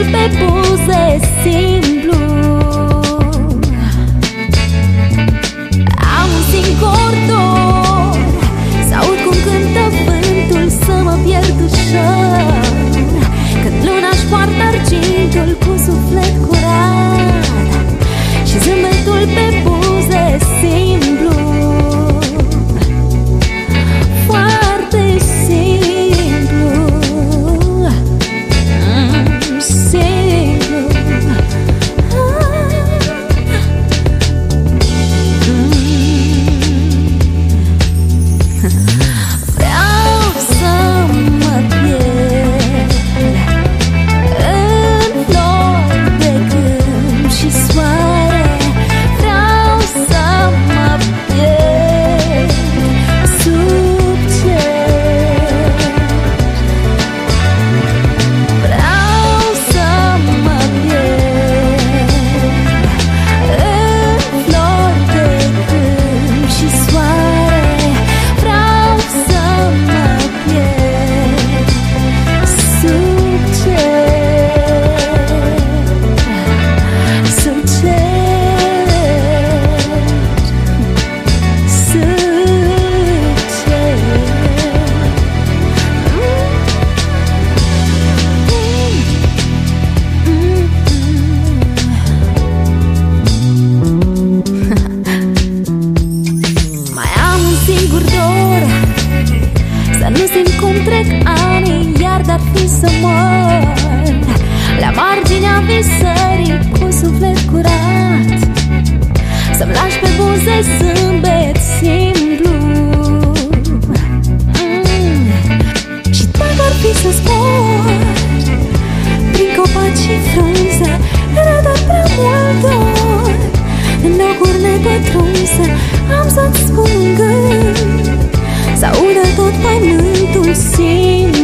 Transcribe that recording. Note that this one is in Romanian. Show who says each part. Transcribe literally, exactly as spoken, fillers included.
Speaker 1: pe buze simplu. Am un singur dor, s-aud cum cântă vântul, să mă pierd ușor când luna-și poartă argintul cu suflet curat și zâmbetul pe buze simplu. Foarte simplu, mm, simplu. Vreau să mă pierd în flori de câmp și soare. Vreau să mă pierd sub cer. Vreau să mă pierd în flori de câmp și soare. Vreau să mă pierd sub cer, sub cer, sub cer. Mai am un singur dor, să nu simt cum trec ani, iar dar fi să mor la marginea visării cu suflet curat, să-mi lași pe buze zâmbet simplu. mm. Și dacă ar fi să zbor prin copaci și frunze, era dat prea mult dor în locuri nepătrunse. Am să-ți spun un gând, să audă tot pământul simplu.